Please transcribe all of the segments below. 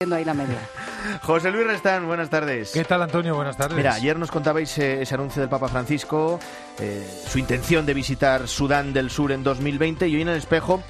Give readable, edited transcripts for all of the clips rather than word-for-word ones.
ahí la media. José Luis Restán, buenas tardes. ¿Qué tal, Antonio? Buenas tardes. Mira, ayer nos contabais ese anuncio del Papa Francisco, su intención de visitar Sudán del Sur en 2020, y hoy en El Espejo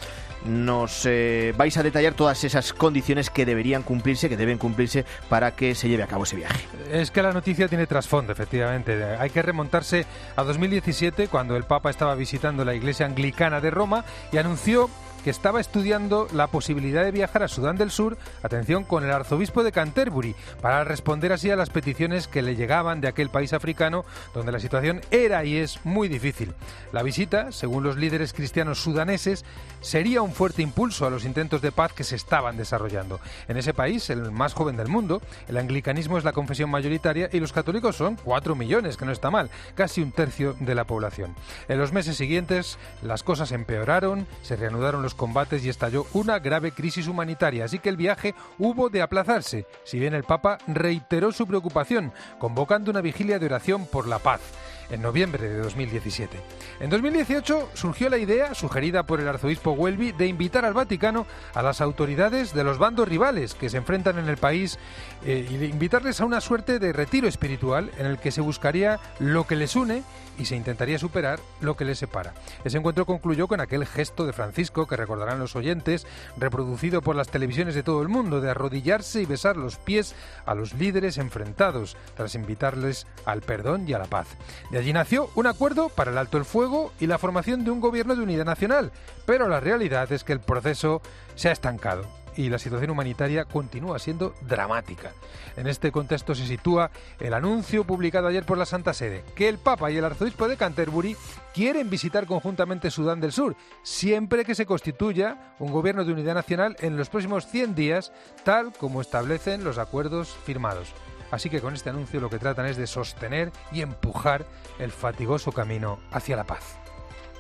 nos vais a detallar todas esas condiciones que deberían cumplirse, que deben cumplirse para que se lleve a cabo ese viaje. Es que la noticia tiene trasfondo, efectivamente. Hay que remontarse a 2017, cuando el Papa estaba visitando la Iglesia Anglicana de Roma y anunció que estaba estudiando la posibilidad de viajar a Sudán del Sur, atención, con el arzobispo de Canterbury, para responder así a las peticiones que le llegaban de aquel país africano donde la situación era y es muy difícil. La visita, según los líderes cristianos sudaneses, sería un fuerte impulso a los intentos de paz que se estaban desarrollando. En ese país, el más joven del mundo, el anglicanismo es la confesión mayoritaria y los católicos son 4 millones, que no está mal, casi un tercio de la población. En los meses siguientes, las cosas empeoraron, se reanudaron los combates y estalló una grave crisis humanitaria, así que el viaje hubo de aplazarse, si bien el Papa reiteró su preocupación, convocando una vigilia de oración por la paz en noviembre de 2017. En 2018 surgió la idea, sugerida por el arzobispo Welby, de invitar al Vaticano a las autoridades de los bandos rivales que se enfrentan en el país y de invitarles a una suerte de retiro espiritual en el que se buscaría lo que les une y se intentaría superar lo que les separa. Ese encuentro concluyó con aquel gesto de Francisco, que recordarán los oyentes, reproducido por las televisiones de todo el mundo, de arrodillarse y besar los pies a los líderes enfrentados, tras invitarles al perdón y a la paz. De allí nació un acuerdo para el alto el fuego y la formación de un gobierno de unidad nacional, pero la realidad es que el proceso se ha estancado y la situación humanitaria continúa siendo dramática. En este contexto se sitúa el anuncio publicado ayer por la Santa Sede, que el Papa y el arzobispo de Canterbury quieren visitar conjuntamente Sudán del Sur, siempre que se constituya un gobierno de unidad nacional en los próximos 100 días, tal como establecen los acuerdos firmados. Así que con este anuncio lo que tratan es de sostener y empujar el fatigoso camino hacia la paz.